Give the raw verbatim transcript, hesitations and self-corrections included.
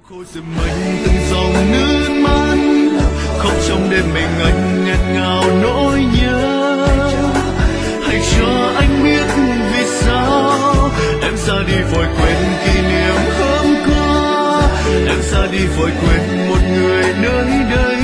khô rồi mình từng dòng nước mắt khóc trong đêm mình anh nghẹn ngào nỗi nhớ. Hãy cho anh biết vì sao em ra đi vội quên kỷ niệm hôm qua, em ra đi vội quên một người nơi đây.